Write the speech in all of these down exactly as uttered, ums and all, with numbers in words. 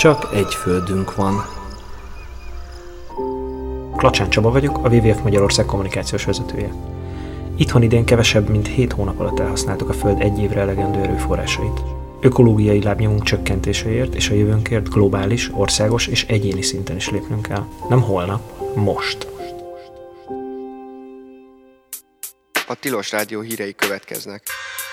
Csak egy földünk van. Klacsán Csaba vagyok, a dupla vé vé ef Magyarország kommunikációs vezetője. Itthon idén kevesebb, mint hét hónap alatt elhasználtuk a Föld egy évre elegendő erőforrásait. Ökológiai lábnyomunk csökkentéséért és a jövőnkért globális, országos és egyéni szinten is lépnünk kell. Nem holnap, most. A Tilos Rádió hírei következnek.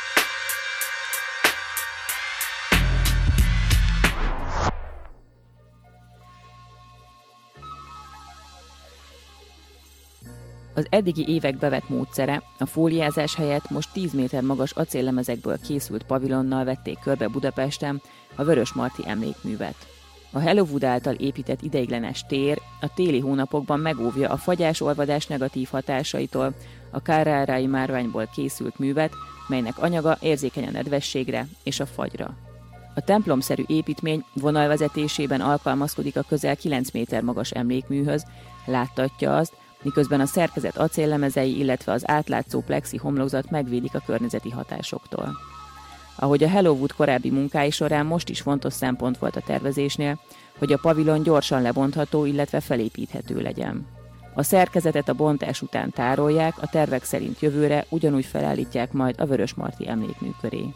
Az eddigi évek bevett módszere, a fóliázás helyett most tíz méter magas acéllemezekből készült pavilonnal vették körbe Budapesten a Vörösmarty emlékművet. A Hellowood által épített ideiglenes tér a téli hónapokban megóvja a fagyás-olvadás negatív hatásaitól a Carrara-i márványból készült művet, melynek anyaga érzékeny a nedvességre és a fagyra. A templomszerű építmény vonalvezetésében alkalmazkodik a közel kilenc méter magas emlékműhöz, láttatja azt, miközben a szerkezet acéllemezei, illetve az átlátszó plexi homlokzat megvédik a környezeti hatásoktól. Ahogy a Hellowood korábbi munkái során most is fontos szempont volt a tervezésnél, hogy a pavilon gyorsan lebontható, illetve felépíthető legyen. A szerkezetet a bontás után tárolják, a tervek szerint jövőre ugyanúgy felállítják majd a Vörösmarty emlékmű köré.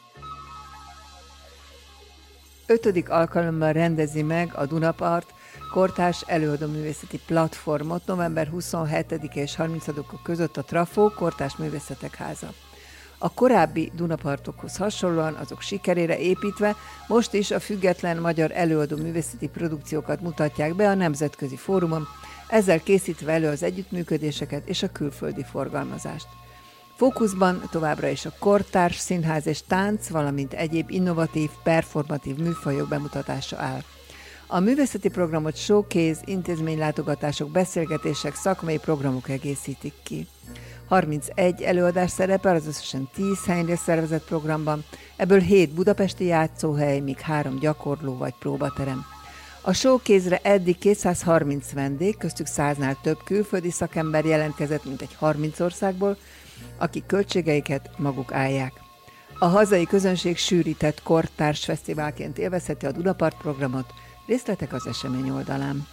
Ötödik alkalommal rendezi meg a Dunapart kortárs előadóművészeti platformot november huszonhetedike és harmincadika között a Trafó Kortárs Művészetek Háza. A korábbi Dunapartokhoz hasonlóan azok sikerére építve most is a független magyar előadóművészeti produkciókat mutatják be a nemzetközi fórumon, ezzel készítve elő az együttműködéseket és a külföldi forgalmazást. Fókuszban továbbra is a kortárs színház és tánc, valamint egyéb innovatív, performatív műfajok bemutatása áll. A művészeti programot showcase, intézménylátogatások, beszélgetések, szakmai programok egészítik ki. harmincegy előadás szerepel az összesen tíz helyre szervezett programban, ebből hét budapesti játszóhely, míg három gyakorló vagy próbaterem. A showcase-re eddig kétszázharminc vendég, köztük száznál több külföldi szakember jelentkezett, mint egy harminc országból, akik költségeiket maguk állják. A hazai közönség sűrített kortárs fesztiválként élvezheti a Dunapart programot, részletek az esemény oldalán.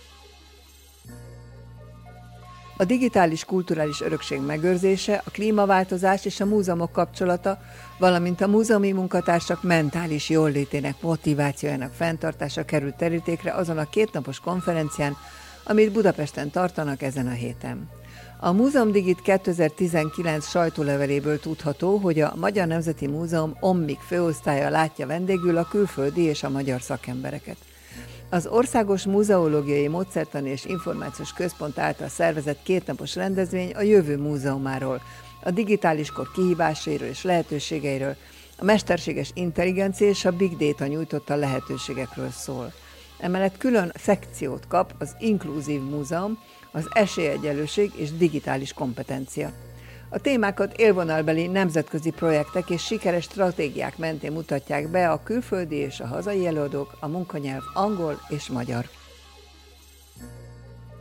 A digitális kulturális örökség megőrzése, a klímaváltozás és a múzeumok kapcsolata, valamint a múzeumi munkatársak mentális jóllétének, motivációjának fenntartása került terítékre azon a kétnapos konferencián, amit Budapesten tartanak ezen a héten. A Múzeum Digit kétezer-tizenkilenc sajtóleveléből tudható, hogy a Magyar Nemzeti Múzeum Ommik főosztálya látja vendégül a külföldi és a magyar szakembereket. Az Országos Múzeológiai Módszertani és Információs Központ által szervezett kétnapos rendezvény a jövő múzeumáról, a digitális kor kihívásairól és lehetőségeiről, a mesterséges intelligencia és a big data nyújtotta lehetőségekről szól. Emellett külön szekciót kap az Inkluzív Múzeum, az esélyegyenlőség és digitális kompetencia. A témákat élvonalbeli nemzetközi projektek és sikeres stratégiák mentén mutatják be a külföldi és a hazai előadók, a munkanyelv angol és magyar.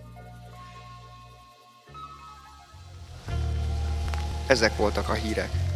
Ezek voltak a hírek.